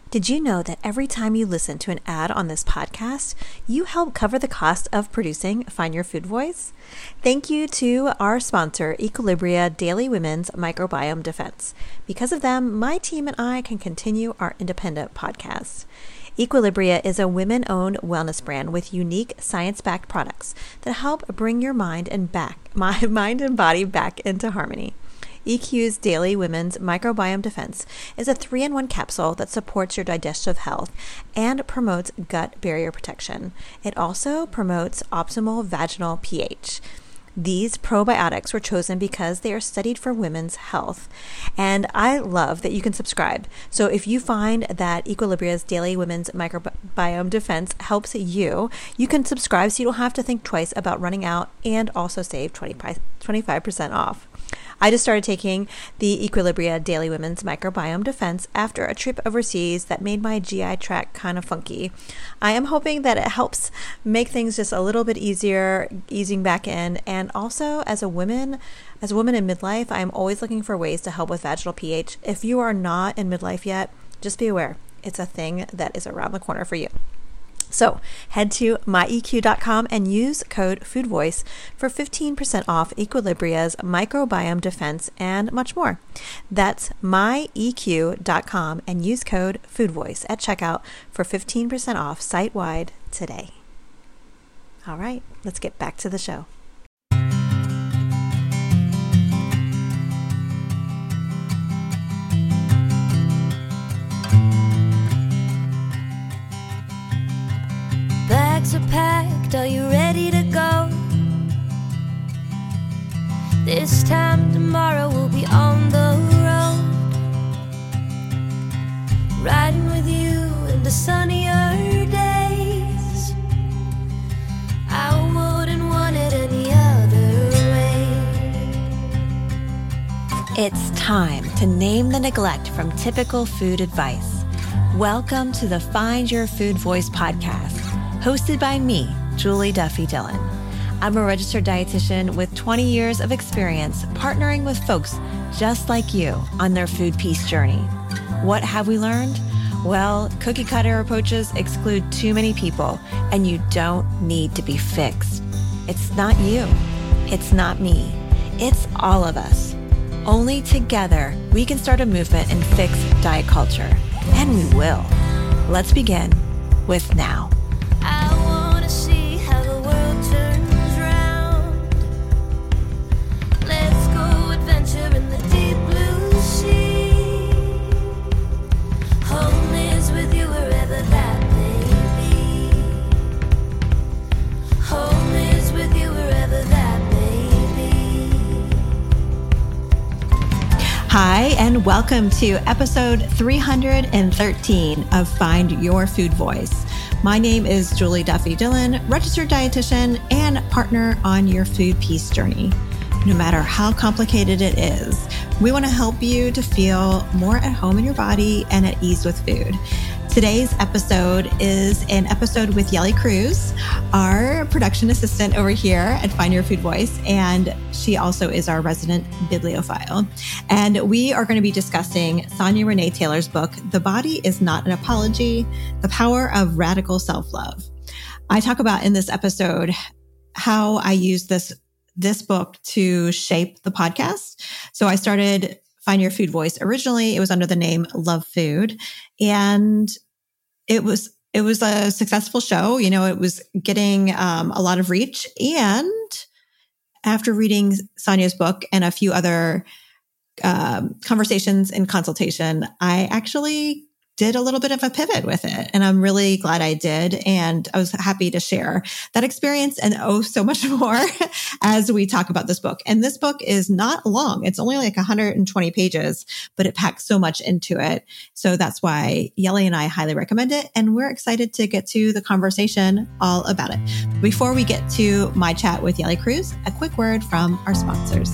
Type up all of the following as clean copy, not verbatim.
Did you know that every time you listen to an ad on this podcast, you help cover the cost of producing Find Your Food Voice? Thank you to our sponsor, Equilibria Daily Women's Microbiome Defense. Because of them, my team and I can continue our independent podcast. Equilibria is a women-owned wellness brand with unique science-backed products that help bring your mind and body back into harmony. EQ's Daily Women's Microbiome Defense is a 3-in-1 capsule that supports your digestive health and promotes gut barrier protection. It also promotes optimal vaginal pH. These probiotics were chosen because they are studied for women's health. And I love that you can subscribe. So if you find that Equilibria's Daily Women's Microbiome Defense helps you, you can subscribe so you don't have to think twice about running out and also save 25% off. I just started taking the Equilibria Daily Women's Microbiome Defense after a trip overseas that made my GI tract kind of funky. I am hoping that it helps make things just a little bit easier, easing back in. And also as a woman in midlife, I'm always looking for ways to help with vaginal pH. If you are not in midlife yet, just be aware. It's a thing that is around the corner for you. So head to myeq.com and use code FOODVOICE for 15% off Equilibria's Microbiome Defense and much more. That's myeq.com and use code FOODVOICE at checkout for 15% off site-wide today. All right, let's get back to the show. Bags are packed, are you ready to go? This time tomorrow we'll be on the road, riding with you into sunnier days. I wouldn't want it any other way. It's time to name the neglect from typical food advice. Welcome to the Find Your Food Voice podcast, hosted by me, Julie Duffy Dillon. I'm a registered dietitian with 20 years of experience partnering with folks just like you on their food peace journey. What have we learned? Well, cookie cutter approaches exclude too many people, and you don't need to be fixed. It's not you. It's not me. It's all of us. Only together we can start a movement and fix diet culture. And we will. Let's begin with now. I wanna see how the world turns round. Let's go adventure in the deep blue sea. Home is with you wherever that may be. Home is with you wherever that may be. Hi, and welcome to episode 313 of Find Your Food Voice. My name is Julie Duffy Dillon, registered dietitian and partner on your food peace journey. No matter how complicated it is, we want to help you to feel more at home in your body and at ease with food. Today's episode is an episode with Yelly Cruz, our production assistant over here at Find Your Food Voice, and she also is our resident bibliophile. And we are going to be discussing Sonya Renee Taylor's book, The Body is Not an Apology, The Power of Radical Self-Love. I talk about in this episode how I use this book to shape the podcast. So I started Find Your Food Voice. Originally, it was under the name Love Food, and it was a successful show. You know, it was getting a lot of reach. And after reading Sonya's book and a few other conversations and consultation, I actually did a little bit of a pivot with it. And I'm really glad I did. And I was happy to share that experience and so much more as we talk about this book. And this book is not long. It's only like 120 pages, but it packs so much into it. So that's why Yelly and I highly recommend it. And we're excited to get to the conversation all about it. Before we get to my chat with Yelly Cruz, a quick word from our sponsors.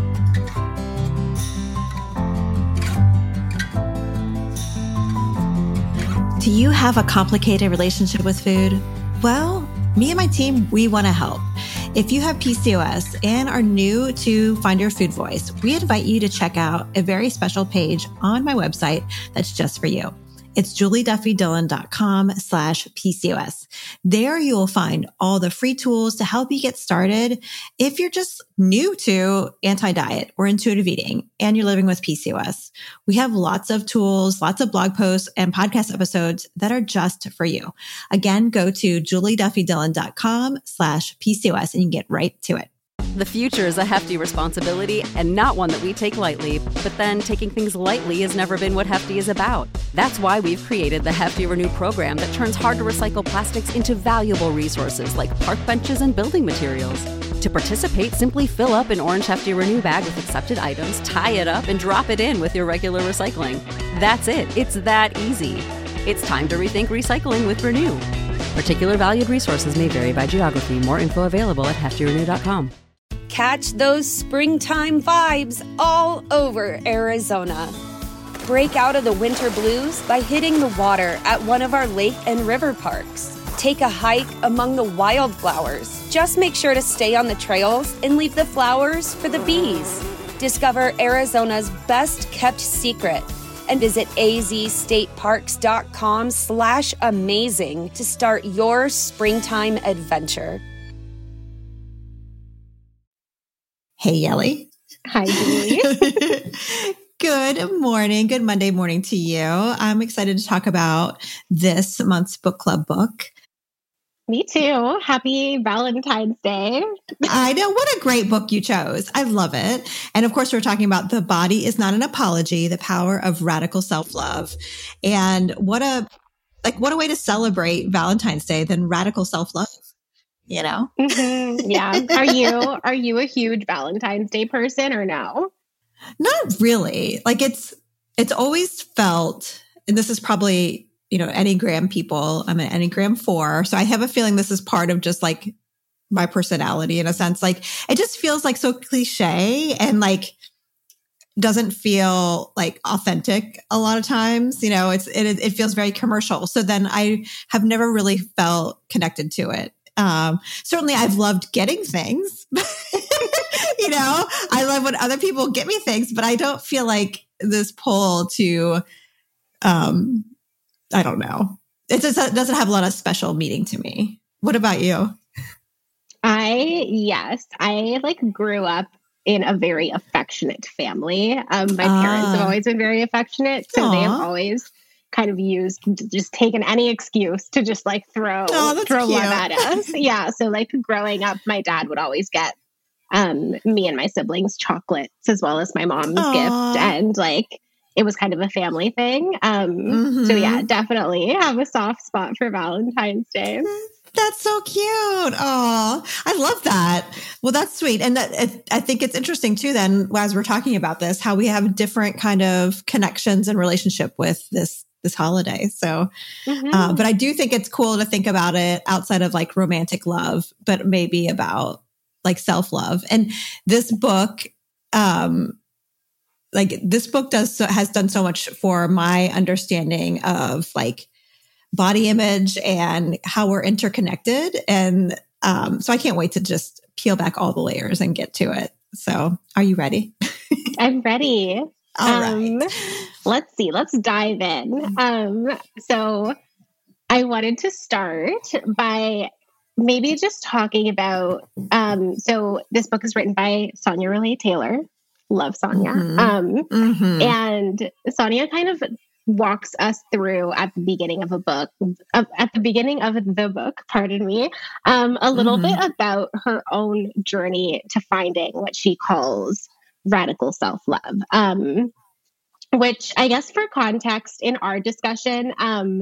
Do you have a complicated relationship with food? Well, me and my team, we want to help. If you have PCOS and are new to Find Your Food Voice, we invite you to check out a very special page on my website that's just for you. It's julieduffydillon.com/PCOS. There you will find all the free tools to help you get started if you're just new to anti-diet or intuitive eating and you're living with PCOS. We have lots of tools, lots of blog posts and podcast episodes that are just for you. Again, go to julieduffydillon.com/PCOS and you can get right to it. The future is a hefty responsibility and not one that we take lightly, but then taking things lightly has never been what Hefty is about. That's why we've created the Hefty Renew program that turns hard to recycle plastics into valuable resources like park benches and building materials. To participate, simply fill up an orange Hefty Renew bag with accepted items, tie it up, and drop it in with your regular recycling. That's it. It's that easy. It's time to rethink recycling with Renew. Particular valued resources may vary by geography. More info available at heftyrenew.com. Catch those springtime vibes all over Arizona. Break out of the winter blues by hitting the water at one of our lake and river parks. Take a hike among the wildflowers. Just make sure to stay on the trails and leave the flowers for the bees. Discover Arizona's best kept secret and visit azstateparks.com/amazing to start your springtime adventure. Hey, Yelly. Hi, Julie. Good morning. Good Monday morning to you. I'm excited to talk about this month's book club book. Me too. Happy Valentine's Day. I know. What a great book you chose. I love it. And of course, we're talking about The Body is Not an Apology, The Power of Radical Self-Love. And what a way to celebrate Valentine's Day than radical self-love. You know? Mm-hmm. Yeah. Are you a huge Valentine's Day person or no? Not really. Like it's always felt, and this is probably, Enneagram people. I'm an Enneagram 4. So I have a feeling this is part of just like my personality in a sense. Like it just feels like so cliche and like doesn't feel like authentic a lot of times. It feels very commercial. So then I have never really felt connected to it. Certainly I've loved getting things, I love when other people get me things, but I don't feel like this pull to, I don't know. It just doesn't have a lot of special meaning to me. What about you? I grew up in a very affectionate family. My parents have always been very affectionate. So they have always kind of just taken any excuse to just throw love at us. Yeah. So growing up, my dad would always get me and my siblings chocolates as well as my mom's gift. And it was kind of a family thing. So yeah, definitely have a soft spot for Valentine's Day. That's so cute. Oh, I love that. Well, that's sweet. And I think it's interesting too, then, as we're talking about this, how we have different kind of connections and relationship with this holiday. So, but I do think it's cool to think about it outside of romantic love, but maybe about self-love. And this book, has done so much for my understanding of body image and how we're interconnected. And so I can't wait to just peel back all the layers and get to it. So are you ready? I'm ready. All right. Let's see. Let's dive in. So I wanted to start by maybe just talking about, so this book is written by Sonia Relay Taylor. Love Sonia. And Sonia kind of walks us through at the beginning of the book, a little bit about her own journey to finding what she calls radical self-love. Which I guess for context in our discussion,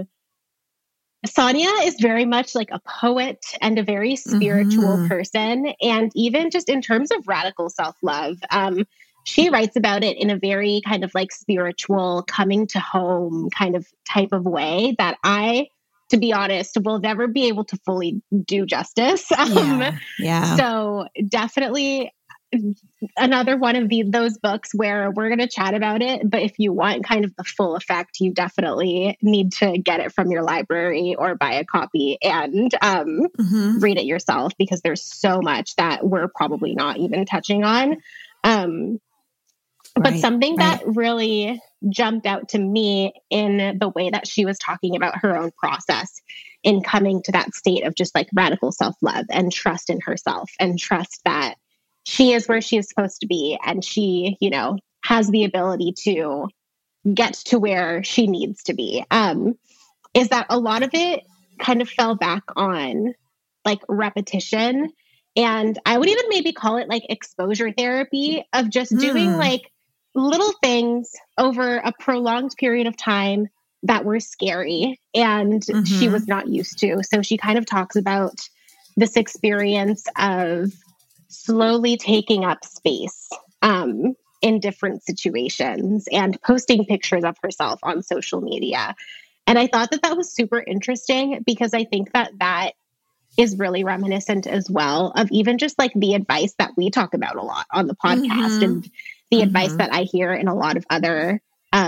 Sonia is very much like a poet and a very spiritual person. And even just in terms of radical self-love, she writes about it in a very kind of spiritual coming to home kind of type of way that I, to be honest, will never be able to fully do justice. So definitely another one of those books where we're going to chat about it. But if you want kind of the full effect, you definitely need to get it from your library or buy a copy and read it yourself, because there's so much that we're probably not even touching on. But something that really jumped out to me in the way that she was talking about her own process in coming to that state of just like radical self-love and trust in herself and trust that she is where she is supposed to be. And she, you know, has the ability to get to where she needs to be. Is that a lot of it kind of fell back on like repetition. And I would even maybe call it like exposure therapy of just doing like little things over a prolonged period of time that were scary and she was not used to. So she kind of talks about this experience of slowly taking up space in different situations and posting pictures of herself on social media. And I thought that that was super interesting because I think that that is really reminiscent as well of even just like the advice that we talk about a lot on the podcast and the advice that I hear in a lot of other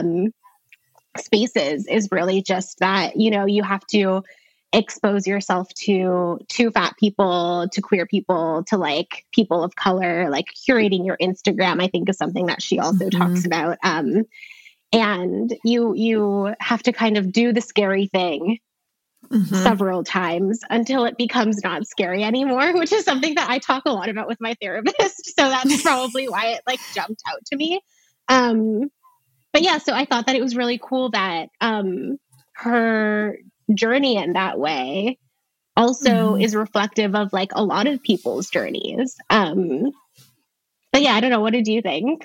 spaces is really just that, you know, you have to expose yourself to fat people, to queer people, to like people of color, like curating your Instagram, I think is something that she also talks about. And you have to kind of do the scary thing several times until it becomes not scary anymore, which is something that I talk a lot about with my therapist. So that's probably why it like jumped out to me. But yeah, so I thought that it was really cool that her journey in that way also is reflective of like a lot of people's journeys. But yeah, I don't know. What did you think?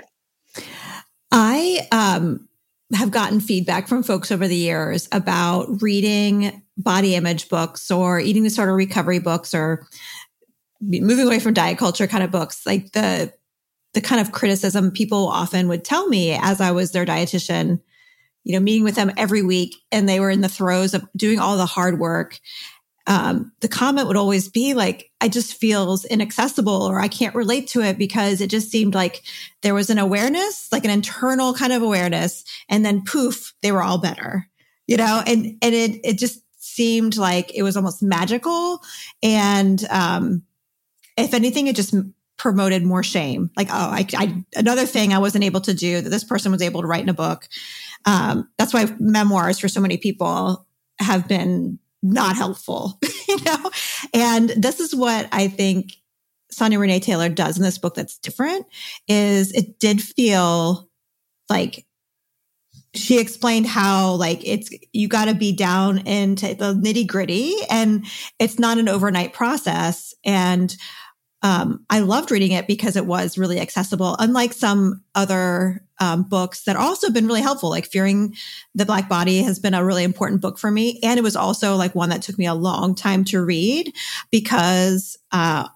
I have gotten feedback from folks over the years about reading body image books or eating disorder recovery books or moving away from diet culture kind of books. Like the kind of criticism people often would tell me as I was their dietitian, you know, meeting with them every week and they were in the throes of doing all the hard work. The comment would always be like, I just feels inaccessible or I can't relate to it because it just seemed like there was an awareness, like an internal kind of awareness. And then poof, they were all better, you know, and it just seemed like it was almost magical. And, if anything, it just promoted more shame. Like, oh, I another thing I wasn't able to do that this person was able to write in a book. That's why memoirs for so many people have been not helpful, you know? And this is what I think Sonya Renee Taylor does in this book that's different is it did feel like she explained how like you got to be down into the nitty gritty and it's not an overnight process. And I loved reading it because it was really accessible, unlike some other books that also been really helpful. Like Fearing the Black Body has been a really important book for me. And it was also like one that took me a long time to read because I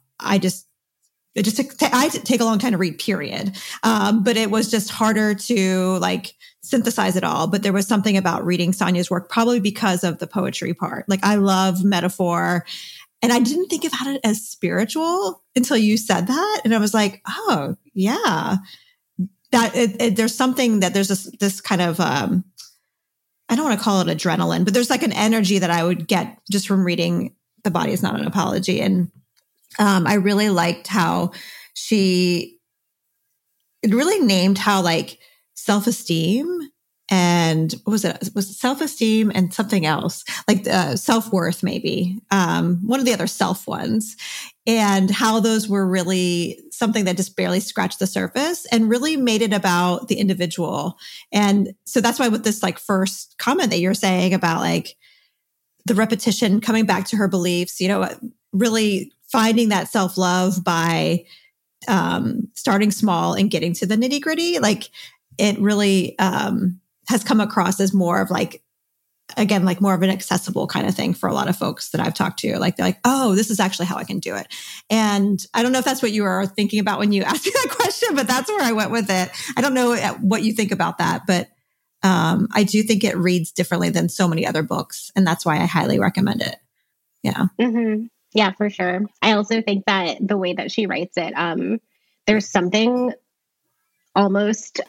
take a long time to read, period. But it was just harder to like synthesize it all. But there was something about reading Sonya's work, probably because of the poetry part. Like I love metaphor. And I didn't think about it as spiritual until you said that. And I was like, oh, yeah, that there's something that there's this kind of, I don't want to call it adrenaline, but there's like an energy that I would get just from reading The Body Is Not an Apology. And I really liked how it really named how like self-esteem and what was it? Was it self-esteem and something else like self-worth, maybe one of the other self ones, and how those were really something that just barely scratched the surface and really made it about the individual. And so that's why with this like first comment that you're saying about like the repetition, coming back to her beliefs, you know, really finding that self-love by starting small and getting to the nitty gritty, like it really has come across as more of like, again, like more of an accessible kind of thing for a lot of folks that I've talked to. Like, they're like, oh, this is actually how I can do it. And I don't know if that's what you were thinking about when you asked me that question, but that's where I went with it. I don't know what you think about that, but I do think it reads differently than so many other books. And that's why I highly recommend it. Yeah. Mm-hmm. Yeah, for sure. I also think that the way that she writes it, there's something almost,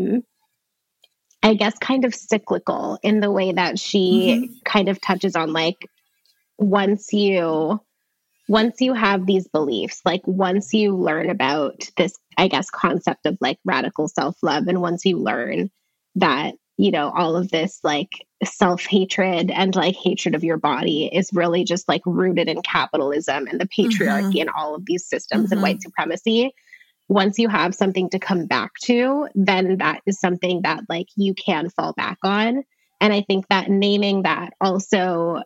I guess, kind of cyclical in the way that she kind of touches on, like, once you have these beliefs, like once you learn about this, I guess, concept of like radical self-love, and once you learn that, you know, all of this like self-hatred and like hatred of your body is really just like rooted in capitalism and the patriarchy and all of these systems and white supremacy. Once you have something to come back to, then that is something that like you can fall back on. And I think that naming that also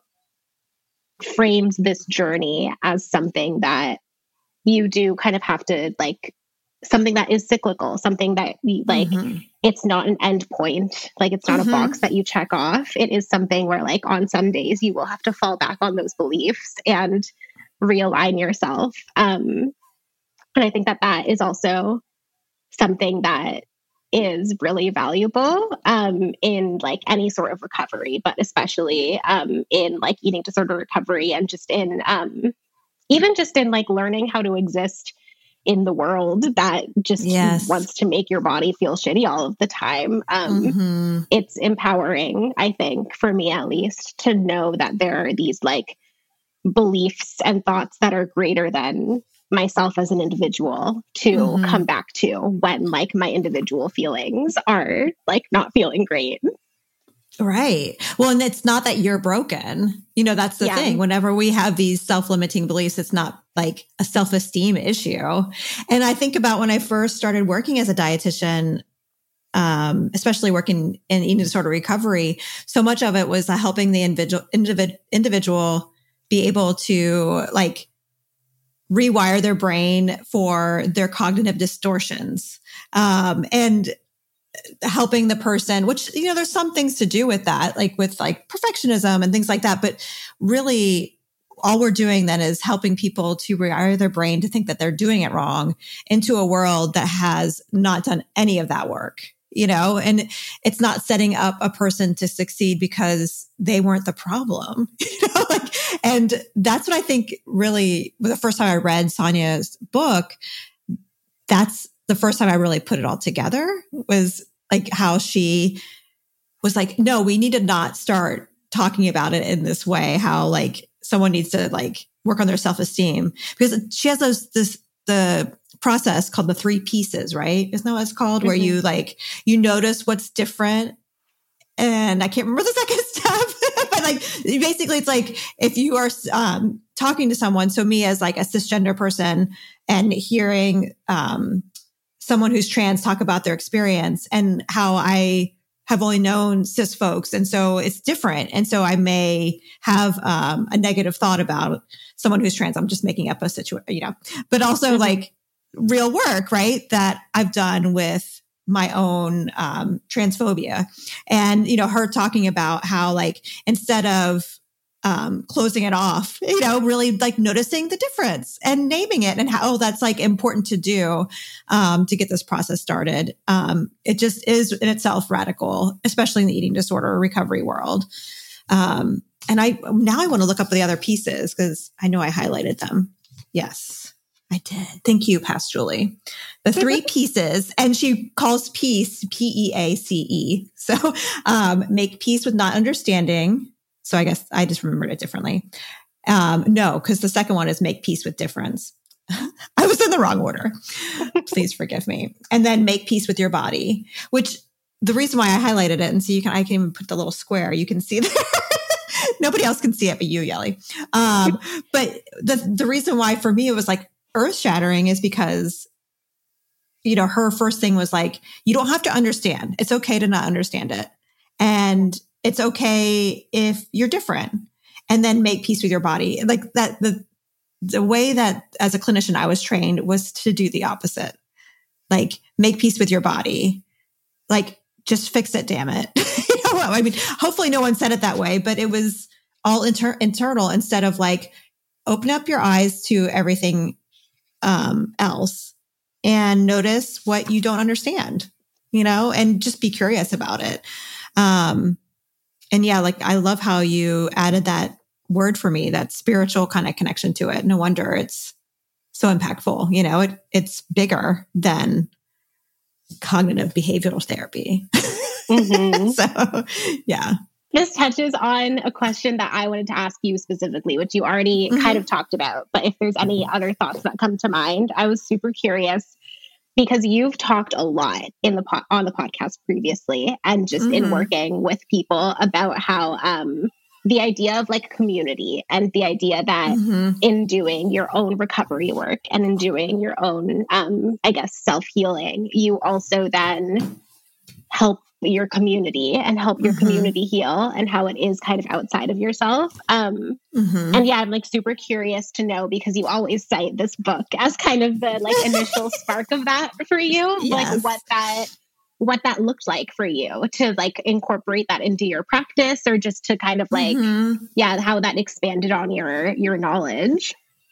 frames this journey as something that you do kind of have to like, something that is cyclical, something that like, it's not an end point. Like it's not a box that you check off. It is something where like on some days you will have to fall back on those beliefs and realign yourself. And I think that that is also something that is really valuable in like any sort of recovery, but especially in like eating disorder recovery and just in even just in like learning how to exist in the world that just wants to make your body feel shitty all of the time. It's empowering, I think, for me at least, to know that there are these like beliefs and thoughts that are greater than myself as an individual to come back to when like my individual feelings are like not feeling great. Right. Well, and it's not that you're broken. You know, that's the thing. Whenever we have these self-limiting beliefs, it's not like a self-esteem issue. And I think about when I first started working as a dietitian, especially working in eating disorder recovery, so much of it was helping the individual be able to like rewire their brain for their cognitive distortions. And helping the person, which, you know, there's some things to do with that, like with like perfectionism and things like that. But really all we're doing then is helping people to rewire their brain to think that they're doing it wrong into a world that has not done any of that work, you know, and it's not setting up a person to succeed because they weren't the problem, you know, like, and that's what I think really the first time I read Sonia's book, that's the first time I really put it all together, was like how she was like, no, we need to not start talking about it in this way, how like someone needs to like work on their self-esteem, because she has the process called the 3 pieces, right? Isn't that what it's called? Where you like, you notice what's different. And I can't remember the second step, but like basically it's like if you are talking to someone, so me as like a cisgender person and hearing someone who's trans talk about their experience and how I have only known cis folks. And so it's different. And so I may have a negative thought about someone who's trans. I'm just making up a situation, you know, but also like real work, right? That I've done with my own transphobia. And, you know, her talking about how like, instead of closing it off, you know, really like noticing the difference and naming it and how that's like important to do to get this process started. It just is in itself radical, especially in the eating disorder recovery world. And I want to look up the other pieces because I know I highlighted them. Yes, I did. Thank you, Past Julie. The 3 pieces, and she calls peace P-E-A-C-E. So make peace with not understanding. So I guess I just remembered it differently. No, because the second one is make peace with difference. I was in the wrong order. Please forgive me. And then make peace with your body, which the reason why I highlighted it, and so I can even put the little square, you can see there. Nobody else can see it but you, Yelly. But the reason why for me it was like earth shattering is because, you know, her first thing was like, you don't have to understand. It's okay to not understand it. And it's okay if you're different, and then make peace with your body. Like that, the way that as a clinician I was trained was to do the opposite. Like make peace with your body. Like just fix it, damn it. You know, I mean, hopefully no one said it that way, but it was all internal instead of like open up your eyes to everything else and notice what you don't understand, you know, and just be curious about it. And yeah, like I love how you added that word for me, that spiritual kind of connection to it. No wonder it's so impactful. You know, it's bigger than cognitive behavioral therapy. So yeah. This touches on a question that I wanted to ask you specifically, which you already kind of talked about. But if there's any other thoughts that come to mind, I was super curious because you've talked a lot in the on the podcast previously, and just in working with people about how the idea of like community, and the idea that in doing your own recovery work and in doing your own, I guess, self-healing, you also then help your community and help your community heal, and how it is kind of outside of yourself. And yeah, I'm like super curious to know, because you always cite this book as kind of the like initial spark of that for you, like what that looked like for you to like incorporate that into your practice, or just to kind of like, how that expanded on your knowledge.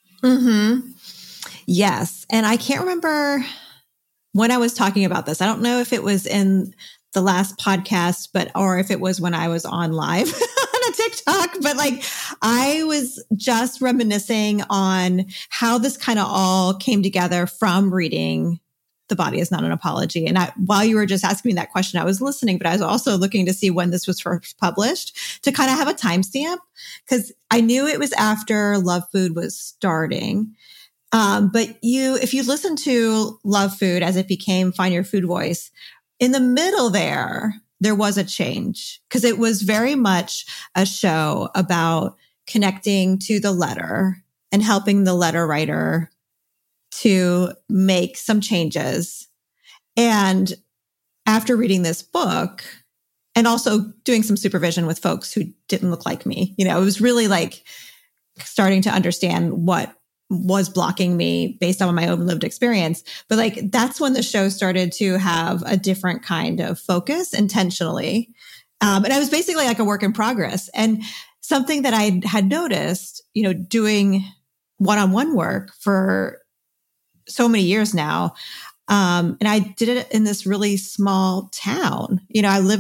Yes. And I can't remember when I was talking about this. I don't know if it was in the last podcast, or if it was when I was on live on a TikTok, but like I was just reminiscing on how this kind of all came together from reading The Body Is Not an Apology. And while you were just asking me that question, I was listening, but I was also looking to see when this was first published to kind of have a timestamp, because I knew it was after Love Food was starting. But if you listen to Love Food as it became Find Your Food Voice, in the middle there was a change, because it was very much a show about connecting to the letter and helping the letter writer to make some changes. And after reading this book, and also doing some supervision with folks who didn't look like me, it was really like starting to understand what was blocking me based on my own lived experience. But like, that's when the show started to have a different kind of focus intentionally. And I was basically like a work in progress. And something that I had noticed, doing one-on-one work for so many years now. And I did it in this really small town. I live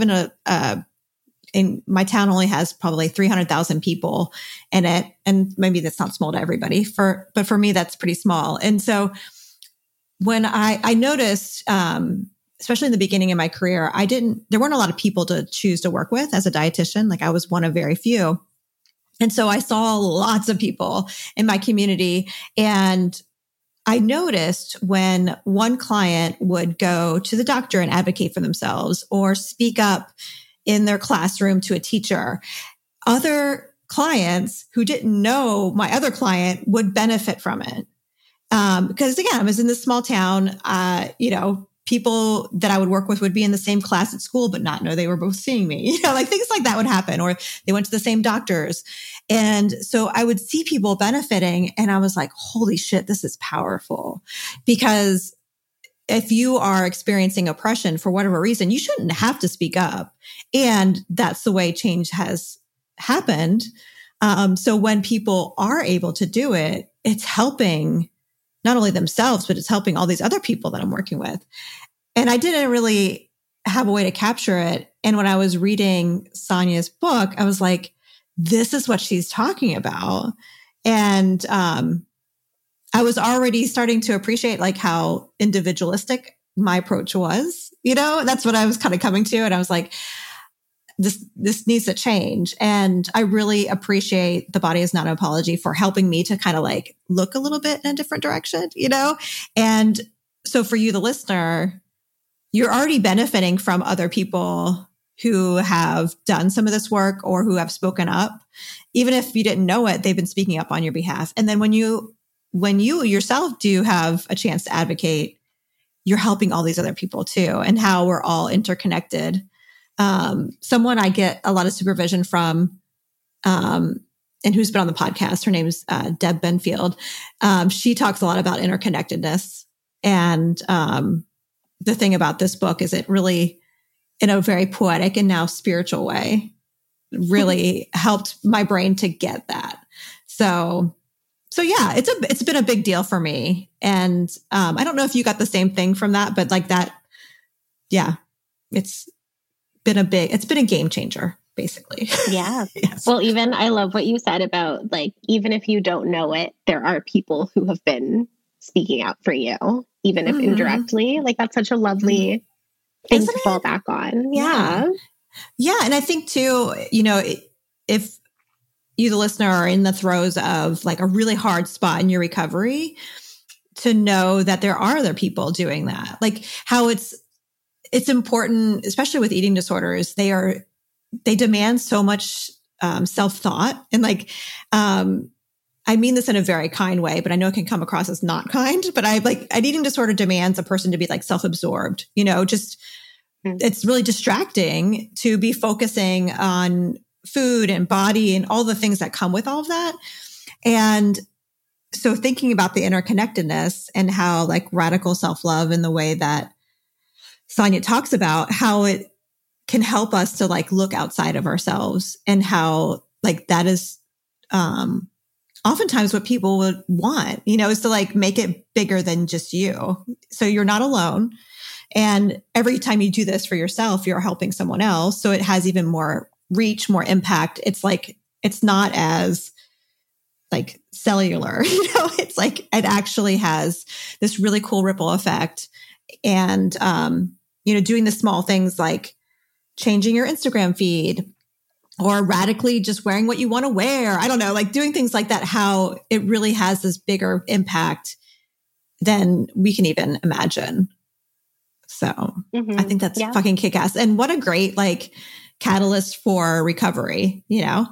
in my town only has probably 300,000 people in it. And maybe that's not small to everybody, but for me, that's pretty small. And so when I noticed, especially in the beginning of my career, there weren't a lot of people to choose to work with as a dietitian. Like I was one of very few. And so I saw lots of people in my community, and I noticed when one client would go to the doctor and advocate for themselves, or speak up in their classroom to a teacher, other clients who didn't know my other client would benefit from it. Because again, I was in this small town, people that I would work with would be in the same class at school, but not know they were both seeing me, like things like that would happen, or they went to the same doctors. And so I would see people benefiting, and I was like, holy shit, this is powerful. Because if you are experiencing oppression for whatever reason, you shouldn't have to speak up. And that's the way change has happened. So when people are able to do it, it's helping not only themselves, but it's helping all these other people that I'm working with. And I didn't really have a way to capture it. And when I was reading Sonia's book, I was like, this is what she's talking about. And I was already starting to appreciate like how individualistic my approach was, that's what I was kind of coming to. And I was like, this needs to change. And I really appreciate The Body Is Not an Apology for helping me to kind of like look a little bit in a different direction, And so for you, the listener, you're already benefiting from other people who have done some of this work or who have spoken up. Even if you didn't know it, they've been speaking up on your behalf. And then when you yourself do have a chance to advocate, you're helping all these other people too, and how we're all interconnected. Someone I get a lot of supervision from, and who's been on the podcast, her name is Deb Benfield. She talks a lot about interconnectedness. And the thing about this book is it really, in a very poetic and now spiritual way, really helped my brain to get that. So yeah, it's been a big deal for me. And I don't know if you got the same thing from that, but like that, yeah, it's been a game changer, basically. Yeah. Yes. Well, even I love what you said about like, even if you don't know it, there are people who have been speaking out for you, even if indirectly. Like that's such a lovely thing to fall back on. Yeah. Yeah. And I think too, if you, the listener, are in the throes of like a really hard spot in your recovery, to know that there are other people doing that. Like how it's important, especially with eating disorders, they demand so much self-thought. And like, I mean this in a very kind way, but I know it can come across as not kind, but an eating disorder demands a person to be like self-absorbed, it's really distracting to be focusing on food and body and all the things that come with all of that. And so thinking about the interconnectedness and how like radical self-love in the way that Sonia talks about how it can help us to like look outside of ourselves and how like that is, oftentimes what people would want, is to like make it bigger than just you. So you're not alone. And every time you do this for yourself, you're helping someone else. So it has even more reach, more impact. It's like, it's not as like cellular, it's like, it actually has this really cool ripple effect. And, doing the small things like changing your Instagram feed or radically just wearing what you want to wear. I don't know, like doing things like that, how it really has this bigger impact than we can even imagine. So I think that's fucking kick-ass. And what a great like catalyst for recovery, Yeah.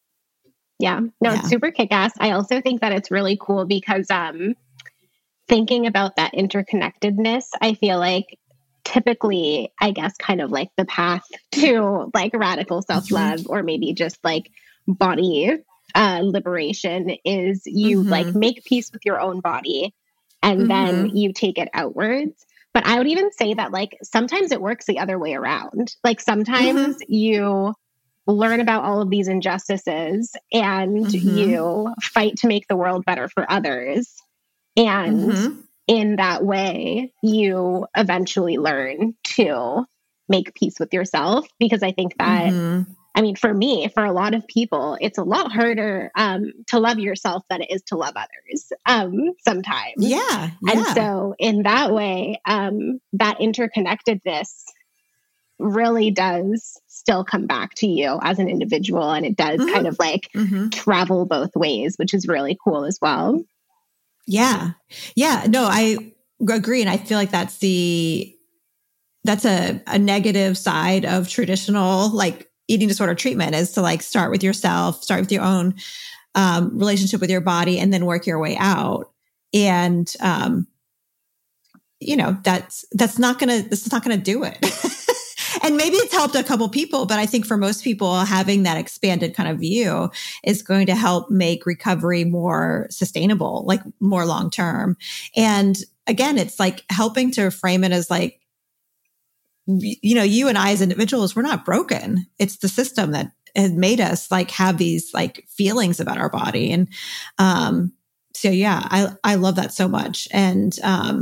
No, it's super kick-ass. I also think that it's really cool because thinking about that interconnectedness, I feel like typically, I guess, kind of like the path to like radical self-love or maybe just like body liberation is you like make peace with your own body and then you take it outwards. But I would even say that like sometimes it works the other way around. Like sometimes you learn about all of these injustices and you fight to make the world better for others. And in that way, you eventually learn to make peace with yourself. Because I think that, I mean, for me, for a lot of people, it's a lot harder to love yourself than it is to love others sometimes. Yeah. And so in that way, that interconnectedness really does still come back to you as an individual. And it does kind of like travel both ways, which is really cool as well. Yeah. Yeah. No, I agree. And I feel like that's a negative side of traditional like eating disorder treatment is to like start with yourself, start with your own relationship with your body and then work your way out. And, that's not gonna do it. And maybe it's helped a couple people, but I think for most people, having that expanded kind of view is going to help make recovery more sustainable, like more long-term. And again, it's like helping to frame it as like, you and I as individuals, we're not broken. It's the system that has made us like have these like feelings about our body. And, so yeah, I love that so much. And,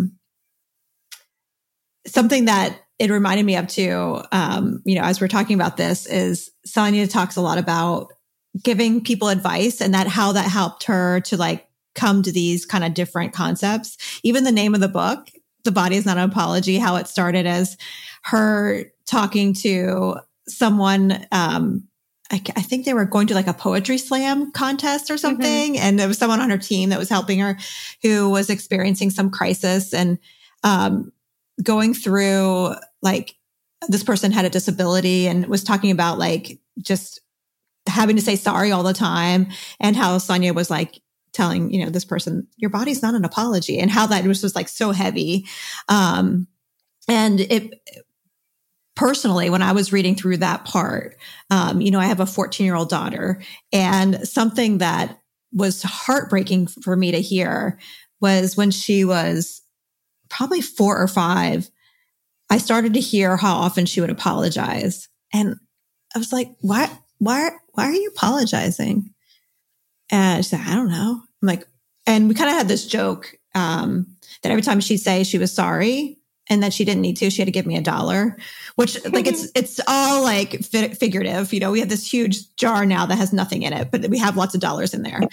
something that it reminded me of too, as we're talking about this is Sonia talks a lot about giving people advice and how that helped her to like come to these kind of different concepts. Even the name of the book, The Body is Not an Apology, how it started as her talking to someone, I think they were going to like a poetry slam contest or something. And there was someone on her team that was helping her who was experiencing some crisis and, going through like this person had a disability and was talking about like just having to say sorry all the time and how Sonia was like telling, this person, your body's not an apology and how that was just like so heavy. And it personally, when I was reading through that part, I have a 14-year-old daughter and something that was heartbreaking for me to hear was when she was probably 4 or 5, I started to hear how often she would apologize. And I was like, why are you apologizing? And she said, I don't know. I'm like, and we kind of had this joke, that every time she'd say she was sorry and that she didn't need to, she had to give me $1, which like, it's all like figurative. We have this huge jar now that has nothing in it, but we have lots of dollars in there.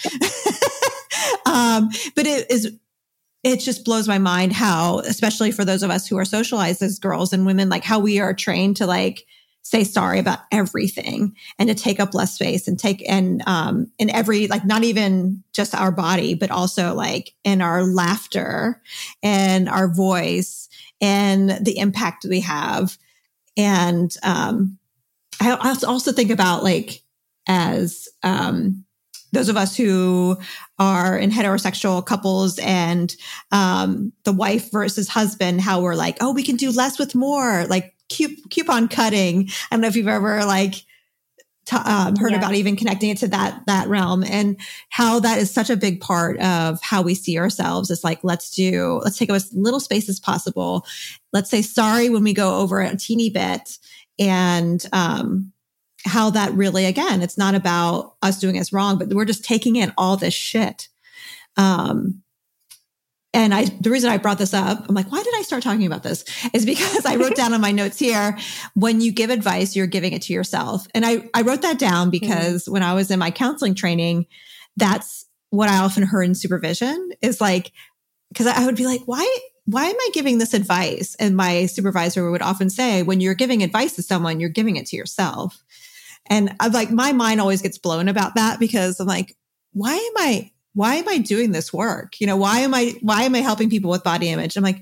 But it just blows my mind how, especially for those of us who are socialized as girls and women, like how we are trained to like say sorry about everything and to take up less space and in every, like, not even just our body, but also like in our laughter and our voice and the impact we have. And, I also think about, like, as, those of us who are in heterosexual couples and, the wife versus husband, how we're like, oh, we can do less with more, like coupon cutting. I don't know if you've ever like heard about even connecting it to that realm, and how that is such a big part of how we see ourselves. It's like, let's take up as little space as possible. Let's say sorry when we go over a teeny bit. And, how that really, again, it's not about us doing us wrong, but we're just taking in all this shit. And the reason I brought this up, I'm like, why did I start talking about this? Is because I wrote down on my notes here, when you give advice, you're giving it to yourself. And I wrote that down because when I was in my counseling training, that's what I often heard in supervision, is like, because I would be like, why am I giving this advice? And my supervisor would often say, when you're giving advice to someone, you're giving it to yourself. And I'm like, my mind always gets blown about that, because I'm like, why am I doing this work? You know, why am I helping people with body image? I'm like,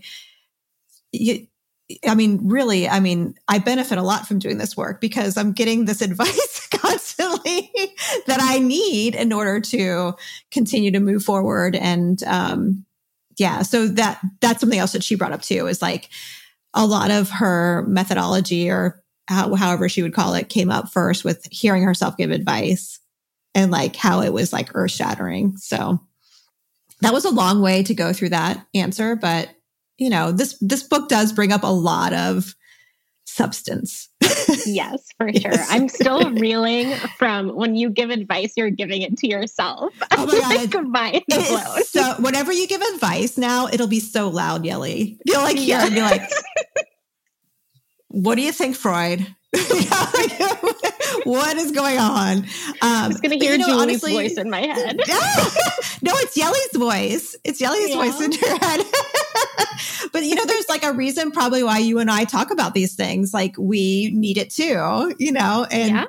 I benefit a lot from doing this work, because I'm getting this advice constantly that I need in order to continue to move forward. And, so that's something else that she brought up too, is like a lot of her methodology, or however she would call it, came up first with hearing herself give advice, and like how it was like earth shattering. So that was a long way to go through that answer. But, you know, this book does bring up a lot of substance. Yes, for sure. I'm still reeling from when you give advice, you're giving it to yourself. Oh my God. Mind blown. So whenever you give advice now, it'll be so loud, yelly. You'll like hear and be like, what do you think, Freud? What is going on? I'm just going to hear Julie's voice in my head. No, it's Yelly's voice. It's Yelly's voice in your head. But, you know, there's like a reason probably why you and I talk about these things. Like, we need it too, you know, and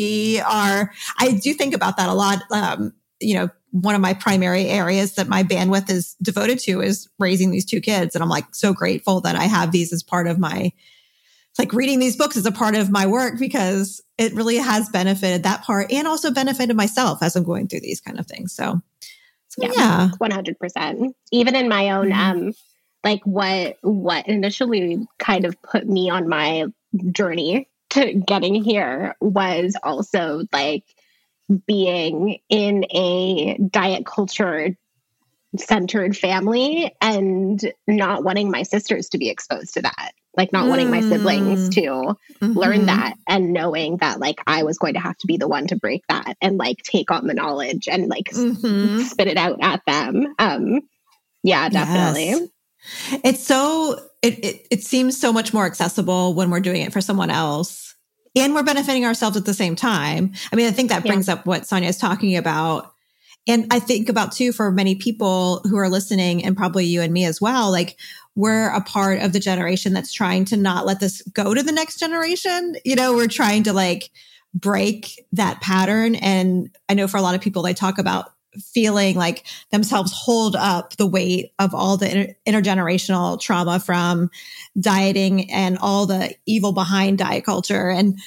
I do think about that a lot. You know, one of my primary areas that my bandwidth is devoted to is raising these two kids. And I'm like so grateful that I have these as part of my, like, reading these books is a part of my work, because it really has benefited that part, and also benefited myself as I'm going through these kind of things. So yeah, 100%. Even in my own, like what initially kind of put me on my journey to getting here was also like being in a diet culture centered family and not wanting my sisters to be exposed to that. Like, not wanting my siblings to learn that, and knowing that like I was going to have to be the one to break that and like take on the knowledge and like spit it out at them. Yeah, definitely. Yes. It's so, it seems so much more accessible when we're doing it for someone else, and we're benefiting ourselves at the same time. I mean, I think that brings up what Sonia is talking about. And I think about too, for many people who are listening, and probably you and me as well, like, we're a part of the generation that's trying to not let this go to the next generation. You know, we're trying to like break that pattern. And I know for a lot of people, they talk about feeling like themselves hold up the weight of all the intergenerational trauma from dieting and all the evil behind diet culture. And,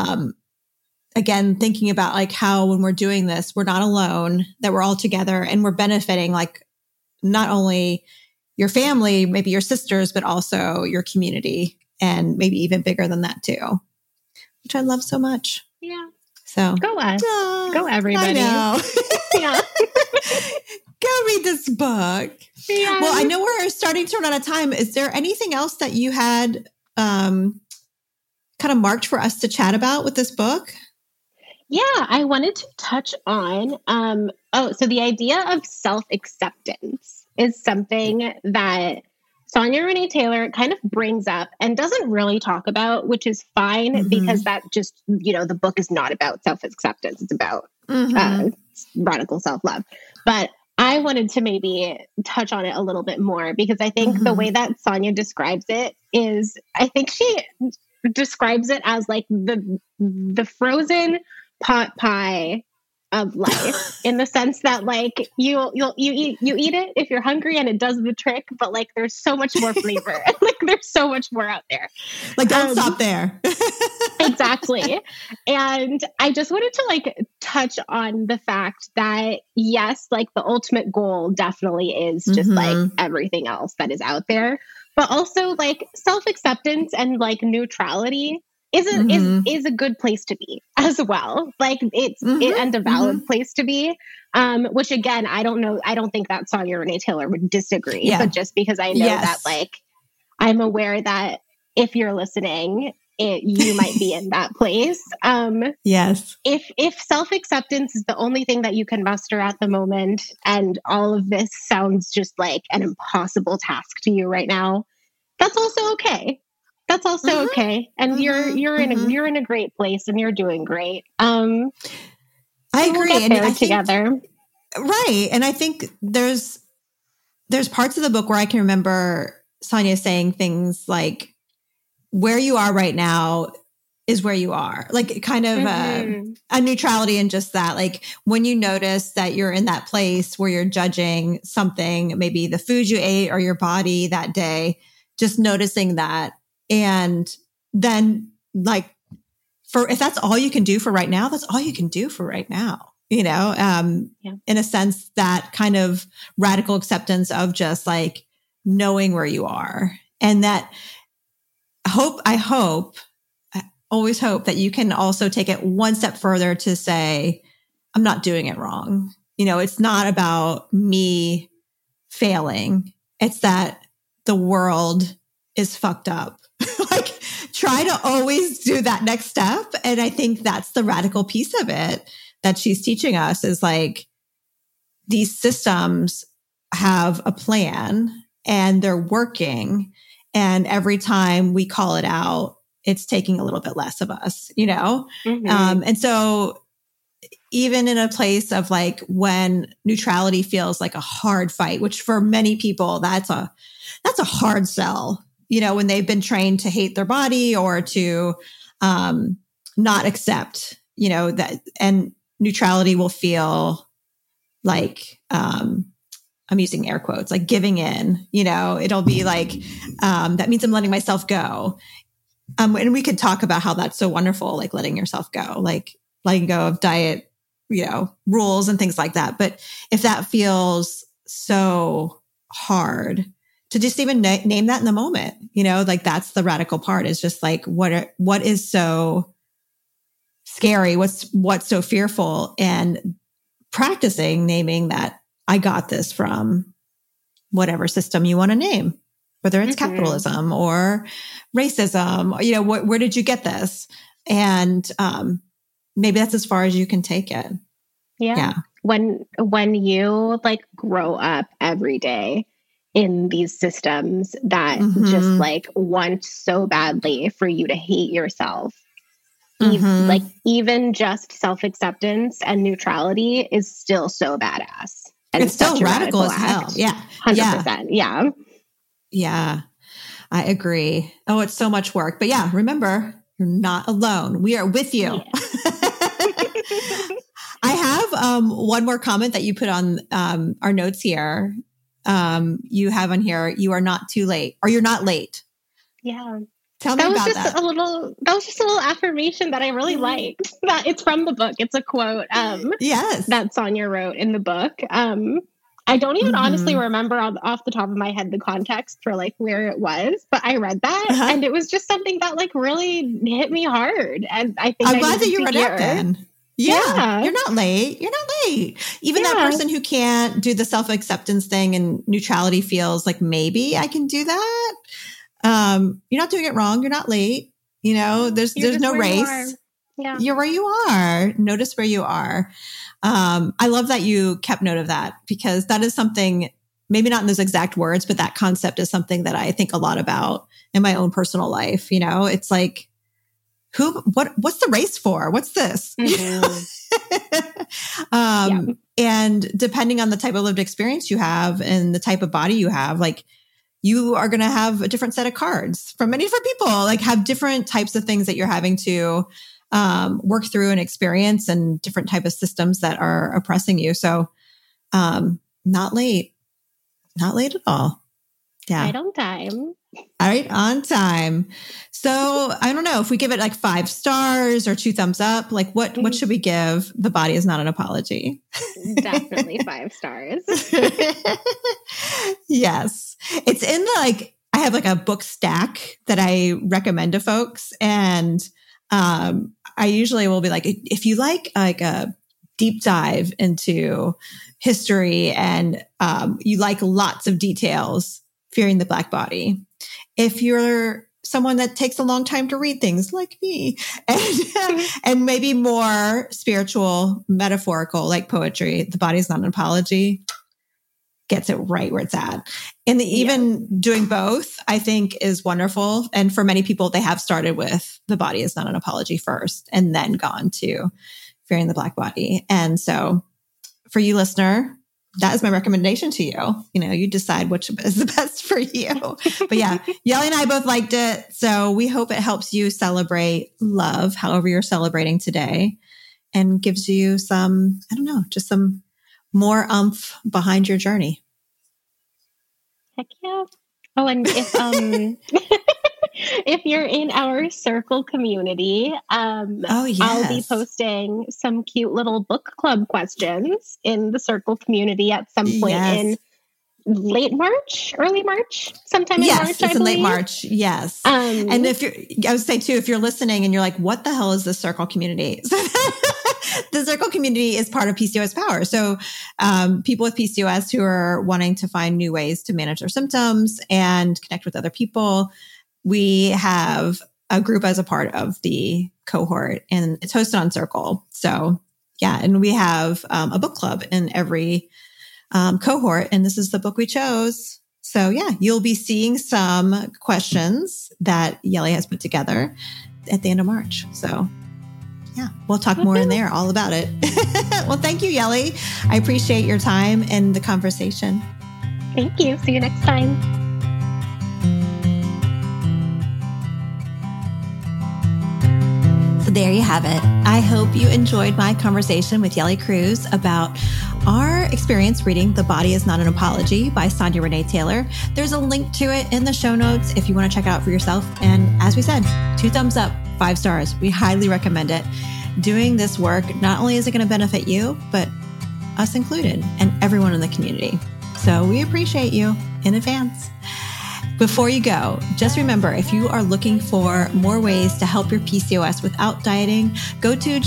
again, thinking about like how when we're doing this, we're not alone, that we're all together, and we're benefiting like not only your family, maybe your sisters, but also your community, and maybe even bigger than that too, which I love so much. Yeah. So go us. Go everybody. I know. Yeah. Go read this book. Yeah. Well, I know we're starting to run out of time. Is there anything else that you had kind of marked for us to chat about with this book? Yeah, I wanted to touch on, so the idea of self-acceptance is something that Sonya Renee Taylor kind of brings up and doesn't really talk about, which is fine, because that just, you know, the book is not about self-acceptance. It's about radical self-love. But I wanted to maybe touch on it a little bit more, because I think the way that Sonya describes it is, I think describes it as like the frozen pot pie of life, in the sense that like you eat it if you're hungry and it does the trick, but like there's so much more flavor. Like there's so much more out there. Like don't stop there. Exactly. And I just wanted to like touch on the fact that yes, like the ultimate goal definitely is just like everything else that is out there, but also like self-acceptance and like neutrality is a good place to be as well. Like it's and a valid place to be. Which again, I don't think that Sonya Renee Taylor would disagree. But just because I know that like I'm aware that if you're listening, you might be in that place. Yes. If self-acceptance is the only thing that you can muster at the moment, and all of this sounds just like an impossible task to you right now, that's also okay. That's also okay. And you're in a great place and you're doing great. I agree. We'll get there together. Right. And I think there's parts of the book where I can remember Sonya saying things like, where you are right now is where you are. Like kind of a neutrality in just that. Like when you notice that you're in that place where you're judging something, maybe the food you ate or your body that day, just noticing that. And then like if that's all you can do for right now, that's all you can do for right now, you know, in a sense, that kind of radical acceptance of just like knowing where you are. And that I always hope that you can also take it one step further to say, I'm not doing it wrong. You know, it's not about me failing. It's that the world is fucked up. Like try to always do that next step. And I think that's the radical piece of it that she's teaching us, is like these systems have a plan and they're working. And every time we call it out, it's taking a little bit less of us, you know? And so even in a place of like when neutrality feels like a hard fight, which for many people, that's a hard sell, you know, when they've been trained to hate their body or to not accept, you know, that, and neutrality will feel like, I'm using air quotes, like giving in, you know, it'll be like, that means I'm letting myself go. And we could talk about how that's so wonderful, like letting yourself go, like letting go of diet, you know, rules and things like that. But if that feels so hard to just even name that in the moment, you know, like that's the radical part, is just like, what is so scary? What's so fearful? And practicing naming that I got this from whatever system you want to name, whether it's capitalism or racism, or, you know, where did you get this? And maybe that's as far as you can take it. Yeah. When you like grow up every day in these systems that just like want so badly for you to hate yourself, even just self-acceptance and neutrality is still so badass. And it's still radical as hell. Yeah. 100%. Yeah. Yeah. I agree. Oh, it's so much work. But yeah, remember, you're not alone. We are with you. Yeah. I have one more comment that you put on our notes here. You have on here, you are not too late, or you're not late. Yeah. Tell me about that. That was just a little affirmation that I really liked. That it's from the book. It's a quote. Yes. That Sonya wrote in the book. I don't even honestly remember off the top of my head the context for like where it was, but I read that and it was just something that like really hit me hard. And I think I'm glad that you read it then. Yeah. You're not late. You're not late. Even that person who can't do the self-acceptance thing and neutrality feels like maybe I can do that. You're not doing it wrong. You're not late. You know, there's no race. You're where you are. Notice where you are. I love that you kept note of that, because that is something, maybe not in those exact words, but that concept is something that I think a lot about in my own personal life. You know, it's like, what's the race for? What's this? And depending on the type of lived experience you have and the type of body you have, like you are going to have a different set of cards from many different people, like have different types of things that you're having to work through and experience, and different type of systems that are oppressing you. So not late at all. Yeah. Right on time. Right on time. So I don't know if we give it like 5 stars or 2 thumbs up, like what should we give The Body Is Not an Apology? Definitely 5 stars. Yes. It's in the I have like a book stack that I recommend to folks. And I usually will be like, if you like a deep dive into history and you like lots of details, Fearing the Black Body. If you're someone that takes a long time to read things like me, and maybe more spiritual, metaphorical, like poetry, The Body Is Not an Apology gets it right where it's at. And even doing both, I think, is wonderful. And for many people, they have started with The Body Is Not an Apology first and then gone to Fearing the Black Body. And so for you, listener, that is my recommendation to you. You decide which is the best for you. But yeah, Yelly and I both liked it. So we hope it helps you celebrate love, however you're celebrating today, and gives you some, just some more oomph behind your journey. Heck yeah. Oh, and if if you're in our Circle community, I'll be posting some cute little book club questions in the Circle community at some point in late March, early March, sometime in March. Yes, it's in late March. Yes. And I would say too, if you're listening and you're like, what the hell is the Circle community? The Circle community is part of PCOS Power. So people with PCOS who are wanting to find new ways to manage their symptoms and connect with other people, we have a group as a part of the cohort, and it's hosted on Circle. So yeah, and we have a book club in every cohort, and this is the book we chose. So yeah, you'll be seeing some questions that Yelly has put together at the end of March. So yeah, we'll talk more in there all about it. Well, thank you, Yelly. I appreciate your time and the conversation. Thank you. See you next time. So there you have it. I hope you enjoyed my conversation with Yelly Cruz about our experience reading The Body Is Not an Apology by Sonia Renee Taylor. There's a link to it in the show notes if you want to check it out for yourself. And as we said, 2 thumbs up, 5 stars. We highly recommend it. Doing this work, not only is it going to benefit you, but us included and everyone in the community. So we appreciate you in advance. Before you go, just remember, if you are looking for more ways to help your PCOS without dieting, go to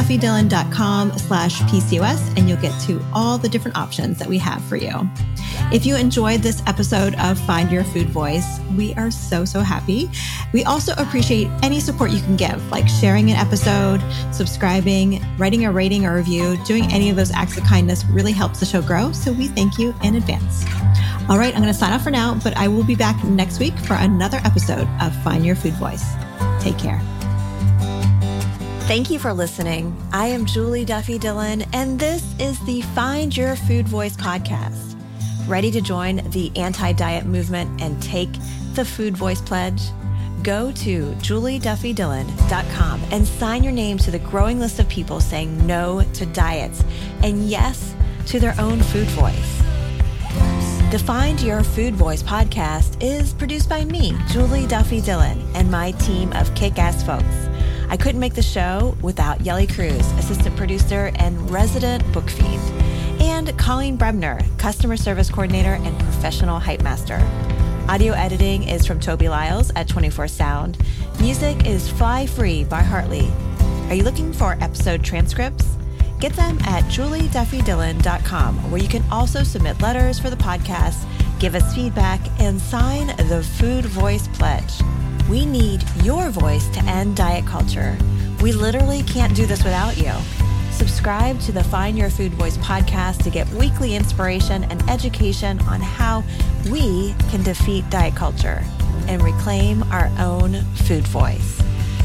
julieduffydillon.com/PCOS and you'll get to all the different options that we have for you. If you enjoyed this episode of Find Your Food Voice, we are so happy. We also appreciate any support you can give, like sharing an episode, subscribing, writing a rating or review. Doing any of those acts of kindness really helps the show grow. So we thank you in advance. All right, I'm going to sign off for now, but I will be back next week for another episode of Find Your Food Voice. Take care. Thank you for listening. I am Julie Duffy Dillon, and this is the Find Your Food Voice podcast. Ready to join the anti-diet movement and take the Food Voice Pledge? Go to julieduffydillon.com and sign your name to the growing list of people saying no to diets and yes to their own food voice. The Find Your Food Voice podcast is produced by me, Julie Duffy Dillon, and my team of kick-ass folks. I couldn't make the show without Yelly Cruz, assistant producer and resident book feed, and Colleen Brebner, customer service coordinator and professional hype master. Audio editing is from Toby Lyles at 24 Sound. Music is Fly Free by Hartley. Are you looking for episode transcripts? Get them at julieduffydillon.com, where you can also submit letters for the podcast, give us feedback, and sign the Food Voice Pledge. We need your voice to end diet culture. We literally can't do this without you. Subscribe to the Find Your Food Voice podcast to get weekly inspiration and education on how we can defeat diet culture and reclaim our own food voice.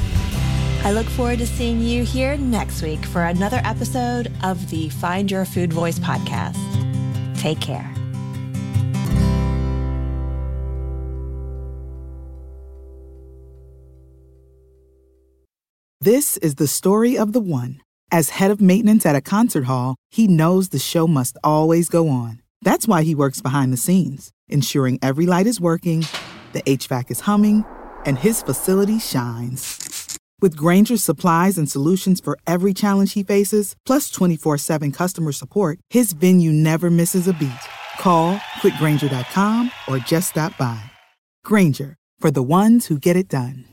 I look forward to seeing you here next week for another episode of the Find Your Food Voice podcast. Take care. This is the story of the one. As head of maintenance at a concert hall, he knows the show must always go on. That's why he works behind the scenes, ensuring every light is working, the HVAC is humming, and his facility shines. With Grainger's supplies and solutions for every challenge he faces, plus 24/7 customer support, his venue never misses a beat. Call quickgrainger.com or just stop by. Grainger, for the ones who get it done.